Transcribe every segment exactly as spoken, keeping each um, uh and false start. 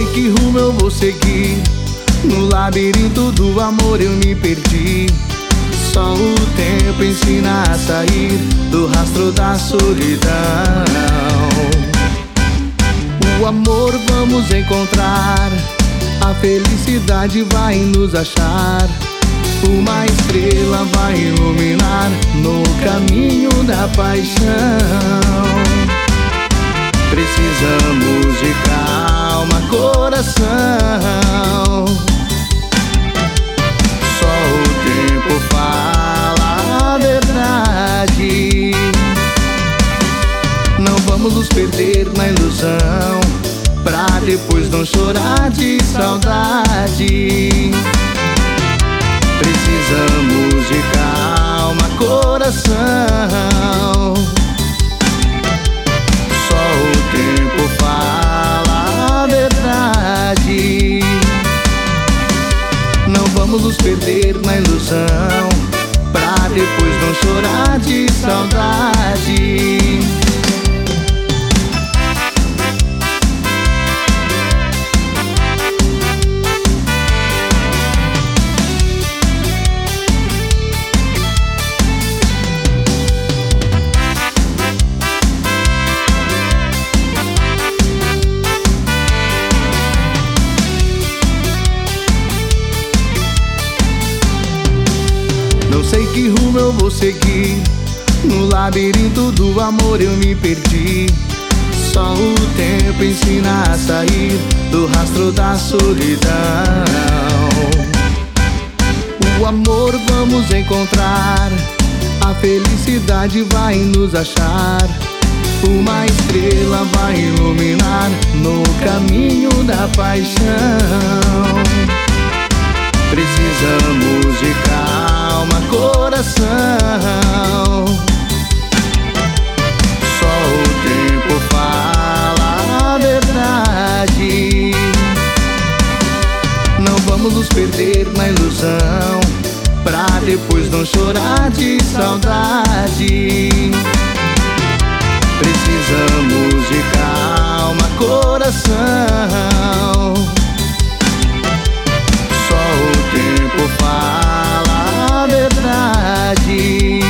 que rumo eu vou seguir. No labirinto do amor eu me perdi. Só o tempo ensina a sair do rastro da solidão. O amor vamos encontrar, a felicidade vai nos achar. Uma estrela vai iluminar no caminho da paixão. Precisamos de calma, coração. Só o tempo fala a verdade. Não vamos nos perder na ilusão, pra depois não chorar de saudade. Precisamos de calma, coração. Só o tempo fala a verdade. Não vamos nos perder na ilusão, pra depois não chorar de saudade. Não sei que rumo eu vou seguir. No labirinto do amor eu me perdi. Só o tempo ensina a sair do rastro da solidão. O amor vamos encontrar, a felicidade vai nos achar. Uma estrela vai iluminar no caminho da paixão. Precisamos de calma, coração. Só o tempo fala a verdade. Não vamos nos perder na ilusão, pra depois não chorar de saudade. Precisamos de calma, coração. Fala a verdade.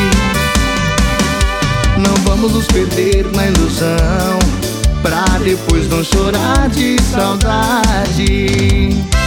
Não vamos nos perder na ilusão, pra depois não chorar de saudade.